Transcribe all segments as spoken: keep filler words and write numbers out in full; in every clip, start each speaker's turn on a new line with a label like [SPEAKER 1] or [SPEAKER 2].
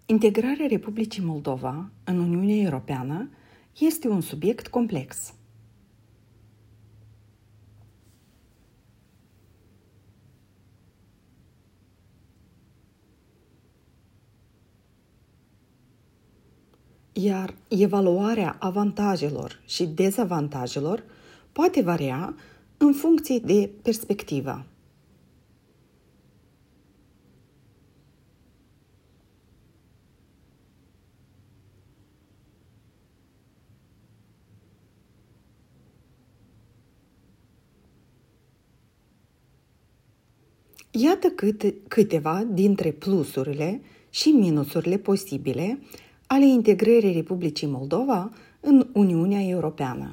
[SPEAKER 1] Integrarea Republicii Moldova în Uniunea Europeană este un subiect complex. Iar evaluarea avantajelor și dezavantajelor poate varia în funcție de perspectivă. Iată câte, câteva dintre plusurile și minusurile posibile ale integrării Republicii Moldova în Uniunea Europeană.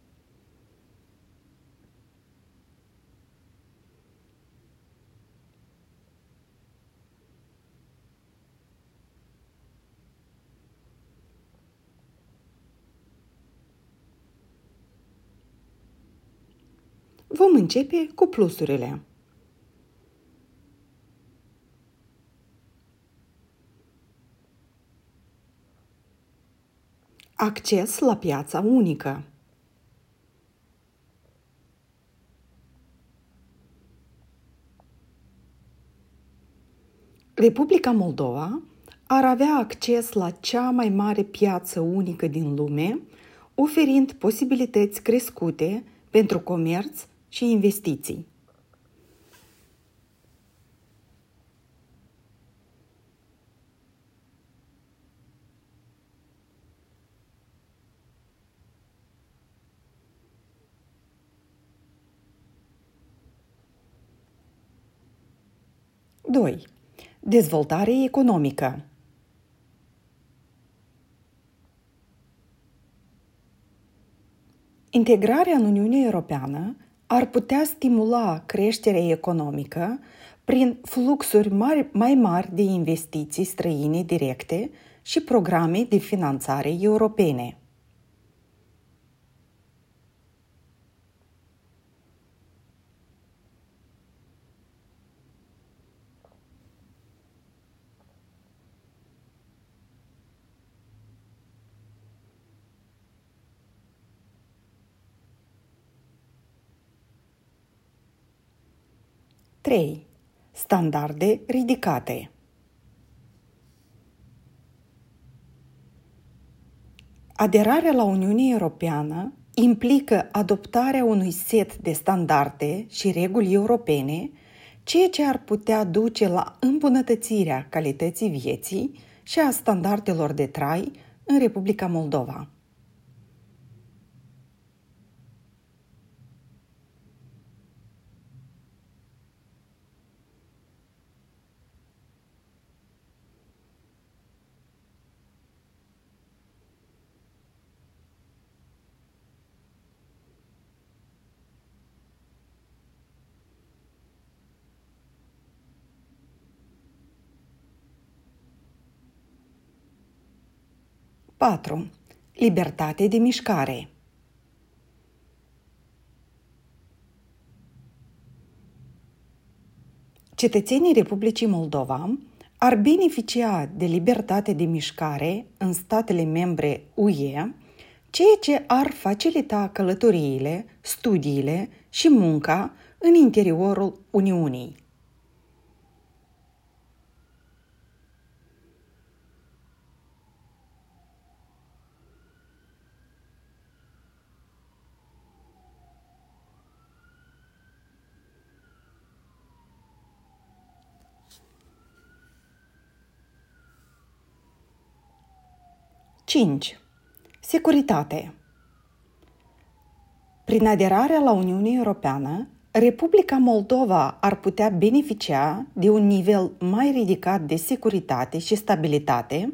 [SPEAKER 1] Vom începe cu plusurile. Acces la piața unică. Republica Moldova ar avea acces la cea mai mare piață unică din lume, oferind posibilități crescute pentru comerț și investiții. doi. Dezvoltare economică. Integrarea în Uniunea Europeană ar putea stimula creșterea economică prin fluxuri mari, mai mari de investiții străine directe și programe de finanțare europene. trei. Standarde ridicate. Aderarea la Uniunea Europeană implică adoptarea unui set de standarde și reguli europene, ceea ce ar putea duce la îmbunătățirea calității vieții și a standardelor de trai în Republica Moldova. patru. Libertate de mișcare. Cetățenii Republicii Moldova ar beneficia de libertate de mișcare în statele membre U E, ceea ce ar facilita călătoriile, studiile și munca în interiorul Uniunii. cinci. Securitate. Prin aderarea la Uniunea Europeană, Republica Moldova ar putea beneficia de un nivel mai ridicat de securitate și stabilitate,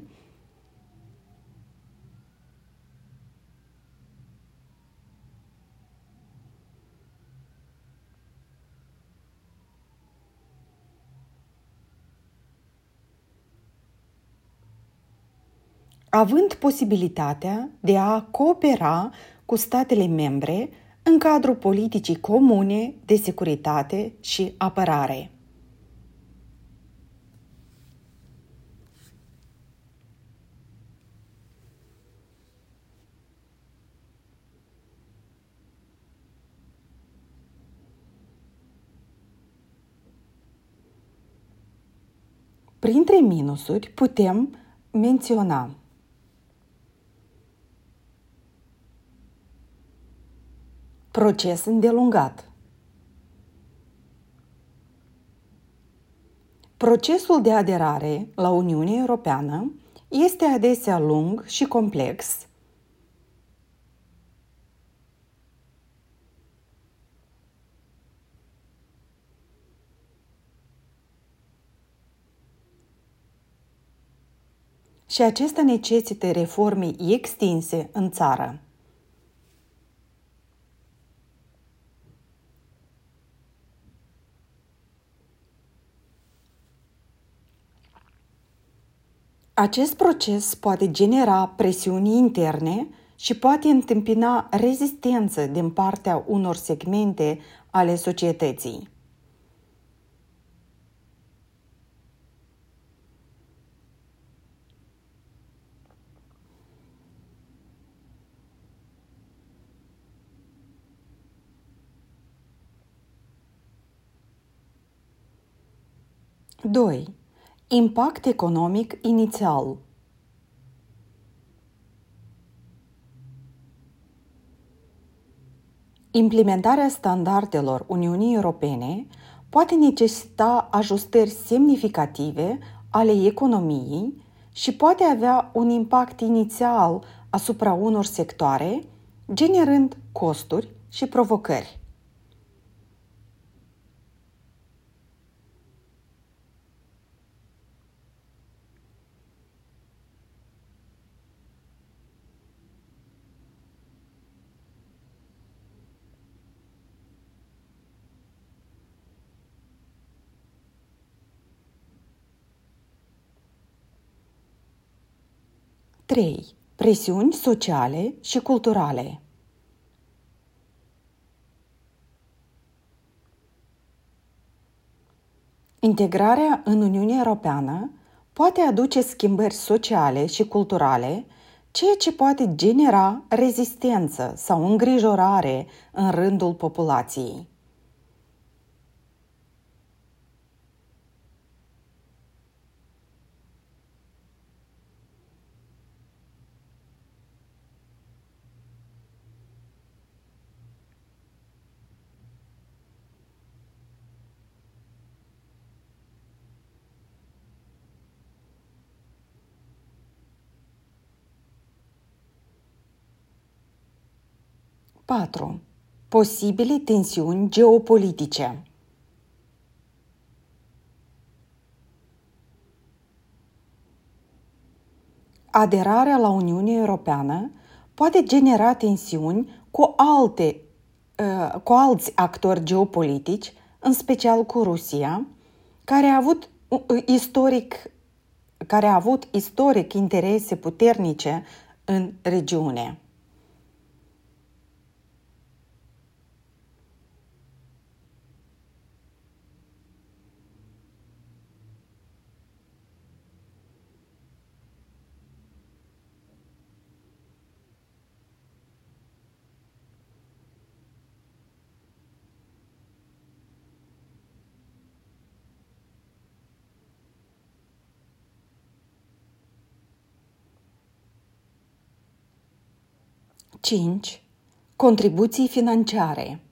[SPEAKER 1] având posibilitatea de a coopera cu statele membre în cadrul politicii comune de securitate și apărare. Printre minusuri putem menționa proces îndelungat. Procesul de aderare la Uniunea Europeană este adesea lung și complex, și acesta necesită reforme extinse în țară. Acest proces poate genera presiuni interne și poate întâmpina rezistență din partea unor segmente ale societății. doi. Impact economic inițial. Implementarea standardelor Uniunii Europene poate necesita ajustări semnificative ale economiei și poate avea un impact inițial asupra unor sectoare, generând costuri și provocări. trei. Presiuni sociale și culturale. Integrarea în Uniunea Europeană poate aduce schimbări sociale și culturale, ceea ce poate genera rezistență sau îngrijorare în rândul populației. patru. Posibile tensiuni geopolitice. Aderarea la Uniunea Europeană poate genera tensiuni cu, alte, cu alți actori geopolitici, în special cu Rusia, care a avut istoric, care a avut istoric interese puternice în regiune. cinci. Contribuții financiare.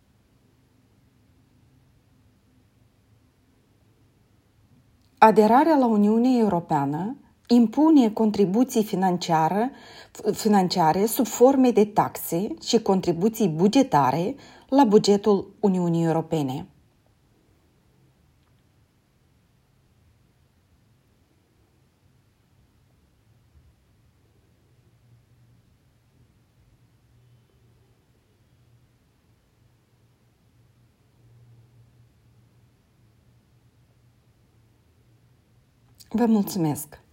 [SPEAKER 1] Aderarea la Uniunea Europeană impune contribuții financiare, financiare sub forme de taxe și contribuții bugetare la bugetul Uniunii Europene. Vă mulțumesc!